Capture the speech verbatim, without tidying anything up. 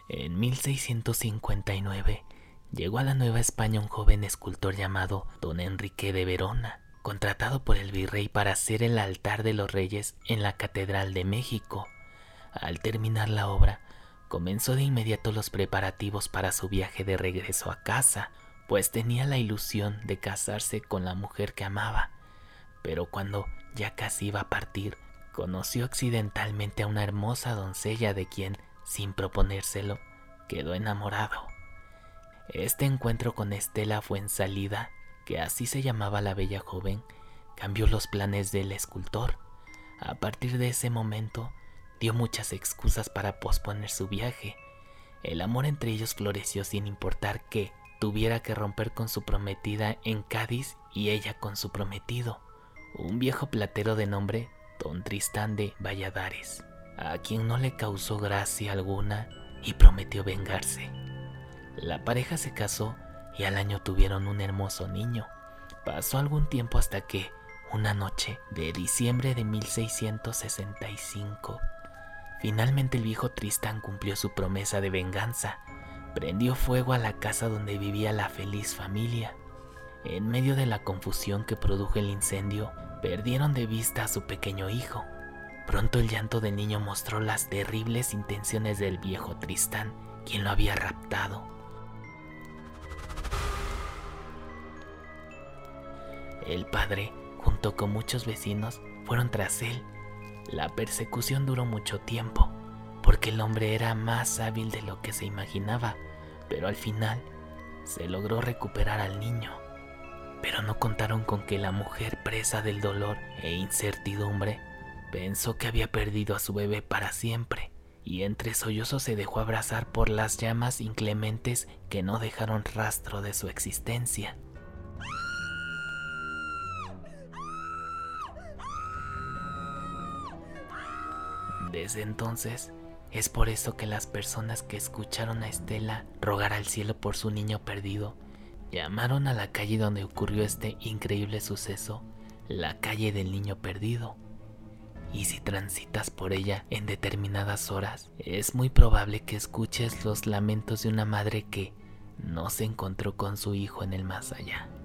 En mil seiscientos cincuenta y nueve llegó a la Nueva España un joven escultor llamado Don Enrique de Verona, contratado por el virrey para hacer el altar de los reyes en la Catedral de México. Al terminar la obra, comenzó de inmediato los preparativos para su viaje de regreso a casa, pues tenía la ilusión de casarse con la mujer que amaba. Pero cuando ya casi iba a partir, conoció accidentalmente a una hermosa doncella de quien, sin proponérselo, quedó enamorado. Este encuentro con Estela Fuenzalida, que así se llamaba la bella joven, cambió los planes del escultor. A partir de ese momento, dio muchas excusas para posponer su viaje. El amor entre ellos floreció sin importar que tuviera que romper con su prometida en Cádiz y ella con su prometido, un viejo platero de nombre Don Tristán de Valladares, a quien no le causó gracia alguna y prometió vengarse. La pareja se casó y al año tuvieron un hermoso niño. Pasó algún tiempo hasta que, una noche de diciembre de mil seiscientos sesenta y cinco, finalmente el viejo Tristán cumplió su promesa de venganza. Prendió fuego a la casa donde vivía la feliz familia. En medio de la confusión que produjo el incendio, perdieron de vista a su pequeño hijo. Pronto el llanto del niño mostró las terribles intenciones del viejo Tristán, quien lo había raptado. El padre, junto con muchos vecinos, fueron tras él. La persecución duró mucho tiempo, porque el hombre era más hábil de lo que se imaginaba, pero al final se logró recuperar al niño. Pero no contaron con que la mujer, presa del dolor e incertidumbre, pensó que había perdido a su bebé para siempre, y entre sollozos se dejó abrazar por las llamas inclementes que no dejaron rastro de su existencia. Desde entonces, es por eso que las personas que escucharon a Estela rogar al cielo por su niño perdido, llamaron a la calle donde ocurrió este increíble suceso, la calle del niño perdido. Y si transitas por ella en determinadas horas, es muy probable que escuches los lamentos de una madre que no se encontró con su hijo en el más allá.